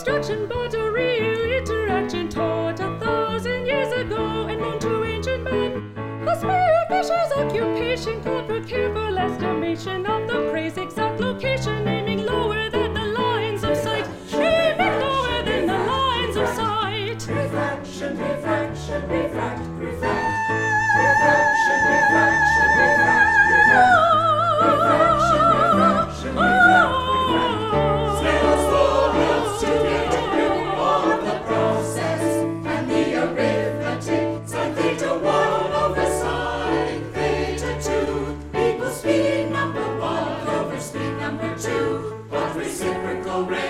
construction, but a real interaction taught 1,000 years ago and known to ancient men. The spearfisher's occupation called for careful estimation of the prey's exact location, aiming lower than the lines of sight, aiming lower than the lines of sight. Refraction, refraction, refract, refract. Refraction, refraction, refract, refract. Refraction, refraction, refract, refract. Snails full roots to get a grip on the process, and the arithmetic sin theta 1 over sin theta 2 equals speed number 1 over speed number 2. What reciprocal rate